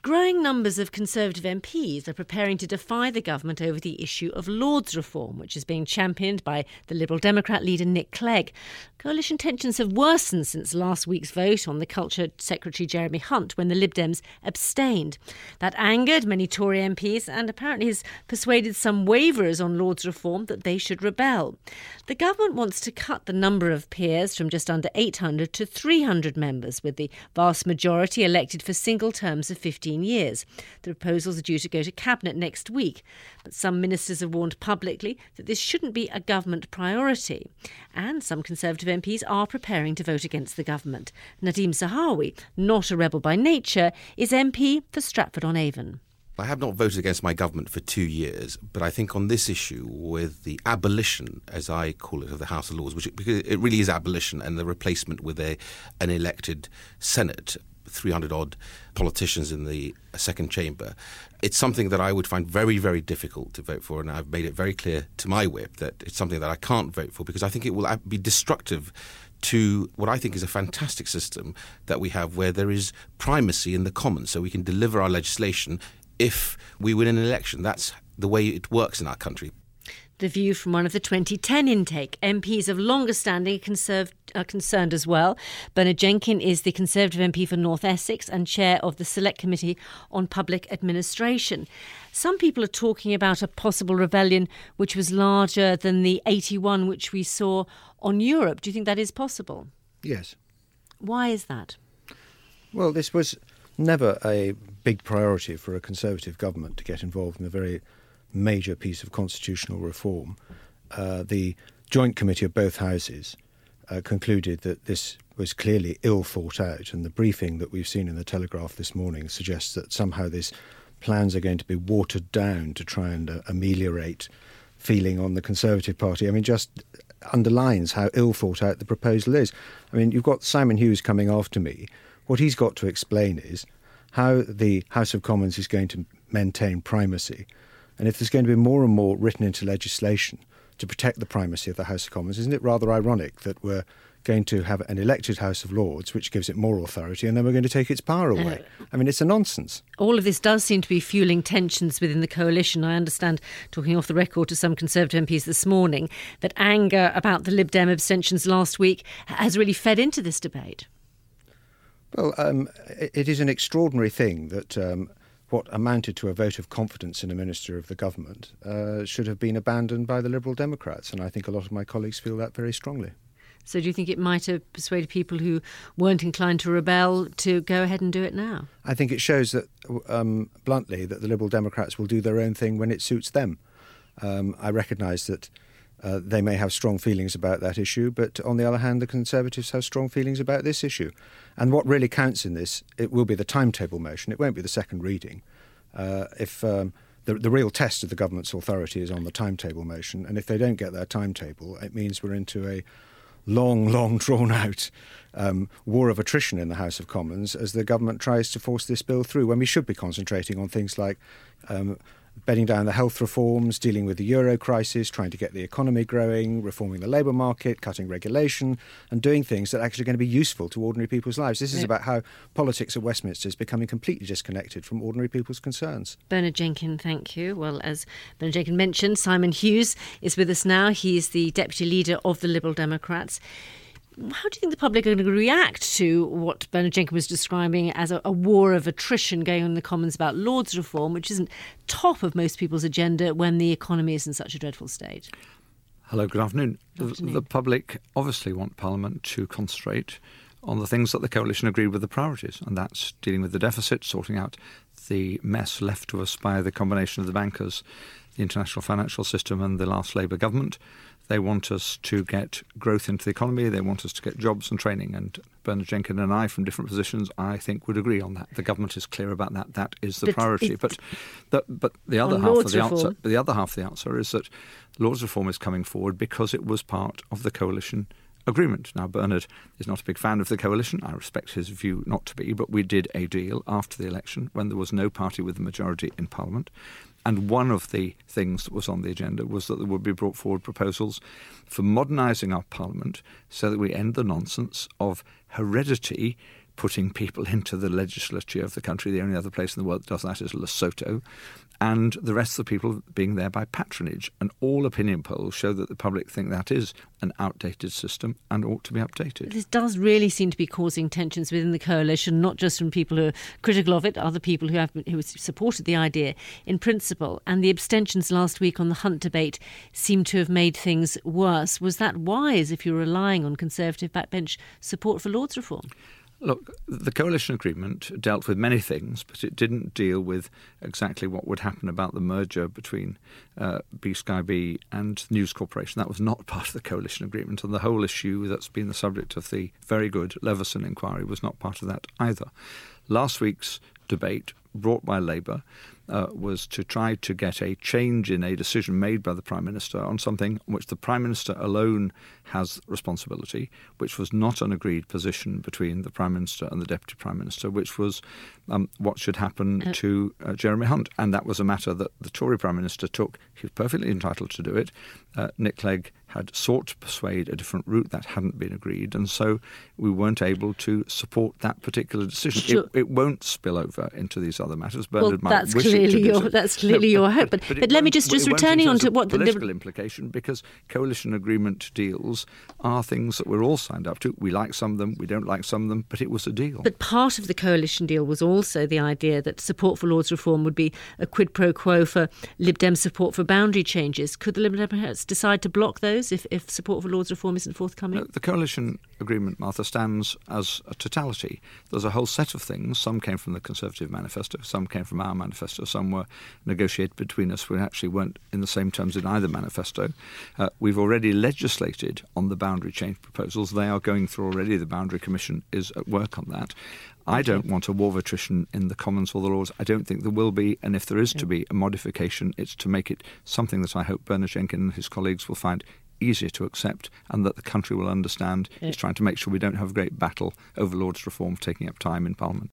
Growing numbers of Conservative MPs are preparing to defy the government over the issue of Lords reform, which is being championed by the Liberal Democrat leader Nick Clegg. Coalition tensions have worsened since last week's vote on the Culture Secretary Jeremy Hunt when the Lib Dems abstained. That angered many Tory MPs and apparently has persuaded some waverers on Lords reform that they should rebel. The government wants to cut the number of peers from just under 800 to 300 members, with the vast majority elected for single terms of 15 years. The proposals are due to go to Cabinet next week, but some ministers have warned publicly that this shouldn't be a government priority. And some Conservative MPs are preparing to vote against the government. Nadeem Zahawi, not a rebel by nature, is MP for Stratford-on-Avon. I have not voted against my government for 2 years, but I think on this issue with the abolition, as I call it, of the House of Lords, because it really is abolition, and the replacement with an elected Senate, 300-odd politicians in the second chamber, it's something that I would find very, very difficult to vote for, and I've made it very clear to my whip that it's something that I can't vote for because I think it will be destructive to what I think is a fantastic system that we have where there is primacy in the Commons, so we can deliver our legislation if we win an election. That's the way it works in our country. The view from one of the 2010 intake. MPs of longer standing are concerned as well. Bernard Jenkin is the Conservative MP for North Essex and chair of the Select Committee on Public Administration. Some people are talking about a possible rebellion which was larger than the 81 which we saw on Europe. Do you think that is possible? Yes. Why is that? Well, this was never a big priority for a Conservative government to get involved in a very major piece of constitutional reform. The Joint Committee of both houses concluded that this was clearly ill thought out, and the briefing that we've seen in the Telegraph this morning suggests that somehow these plans are going to be watered down to try and ameliorate feeling on the Conservative Party. I mean, just underlines how ill thought out the proposal is. I mean, you've got Simon Hughes coming after me. What he's got to explain is how the House of Commons is going to maintain primacy. And if there's going to be more and more written into legislation to protect the primacy of the House of Commons, isn't it rather ironic that we're going to have an elected House of Lords, which gives it more authority, and then we're going to take its power away? I mean, it's a nonsense. All of this does seem to be fueling tensions within the coalition. I understand, talking off the record to some Conservative MPs this morning, that anger about the Lib Dem abstentions last week has really fed into this debate. Well, it is an extraordinary thing that what amounted to a vote of confidence in a minister of the government should have been abandoned by the Liberal Democrats, and I think a lot of my colleagues feel that very strongly. So do you think it might have persuaded people who weren't inclined to rebel to go ahead and do it now? I think it shows that, bluntly, that the Liberal Democrats will do their own thing when it suits them. I recognise that they may have strong feelings about that issue, but on the other hand, the Conservatives have strong feelings about this issue. And what really counts in this, it will be the timetable motion. It won't be the second reading. The real test of the government's authority is on the timetable motion, and if they don't get their timetable, it means we're into a long, drawn-out war of attrition in the House of Commons as the government tries to force this bill through, when we should be concentrating on things like bedding down the health reforms, dealing with the euro crisis, trying to get the economy growing, reforming the labour market, cutting regulation, and doing things that are actually going to be useful to ordinary people's lives. This is about how politics at Westminster is becoming completely disconnected from ordinary people's concerns. Bernard Jenkin, thank you. Well, as Bernard Jenkin mentioned, Simon Hughes is with us now. He is the Deputy Leader of the Liberal Democrats. How do you think the public are going to react to what Bernard Jenkin was describing as a war of attrition going on in the Commons about Lords reform, which isn't top of most people's agenda when the economy is in such a dreadful state? Hello, good afternoon. Good afternoon. The public obviously want Parliament to concentrate on the things that the coalition agreed with the priorities, and that's dealing with the deficit, sorting out the mess left to us by the combination of the bankers, the international financial system and the last Labour government. They want us to get growth into the economy. They want us to get jobs and training. And Bernard Jenkin and I, from different positions, I think would agree on that. The government is clear about that. That is the priority. But the other half of the answer, the other half of the answer is that Lords reform is coming forward because it was part of the coalition agreement. Now, Bernard is not a big fan of the coalition. I respect his view not to be, but we did a deal after the election when there was no party with the majority in Parliament. And one of the things that was on the agenda was that there would be brought forward proposals for modernising our Parliament so that we end the nonsense of heredity putting people into the legislature of the country. The only other place in the world that does that is Lesotho. And the rest of the people being there by patronage. And all opinion polls show that the public think that is an outdated system and ought to be updated. This does really seem to be causing tensions within the coalition, not just from people who are critical of it, other people who supported the idea in principle. And the abstentions last week on the Hunt debate seem to have made things worse. Was that wise if you're relying on Conservative backbench support for Lords reform? Look, the coalition agreement dealt with many things, but it didn't deal with exactly what would happen about the merger between BSkyB and News Corporation. That was not part of the coalition agreement, and the whole issue that's been the subject of the very good Leveson inquiry was not part of that either. Last week's debate, brought by Labour, was to try to get a change in a decision made by the Prime Minister on something on which the Prime Minister alone has responsibility, which was not an agreed position between the Prime Minister and the Deputy Prime Minister, which was what should happen to Jeremy Hunt. And that was a matter that the Tory Prime Minister took. He was perfectly entitled to do it. Nick Clegg had sought to persuade a different route that hadn't been agreed, and so we weren't able to support that particular decision. Sure. It won't spill over into these other matters. Bernard that's clearly your hope. But let me just returning on to what the political implication, because coalition agreement deals are things that we're all signed up to. We like some of them, we don't like some of them, but it was a deal. But part of the coalition deal was also the idea that support for Lords reform would be a quid pro quo for Lib Dem support for boundary changes. Could the Lib Dems decide to block those if support for Lords reform isn't forthcoming? No, the coalition agreement, Martha, stands as a totality. There's a whole set of things. Some came from the Conservative manifesto, some came from our manifesto, some were negotiated between us. We actually weren't in the same terms in either manifesto. We've already legislated on the boundary change proposals. They are going through already. The Boundary Commission is at work on that. I don't want a war of attrition in the Commons or the Lords. I don't think there will be, and if there is to be a modification, it's to make it something that I hope Bernard Jenkins and his colleagues will find easier to accept and that the country will understand. It's trying to make sure we don't have a great battle over Lords reform taking up time in Parliament.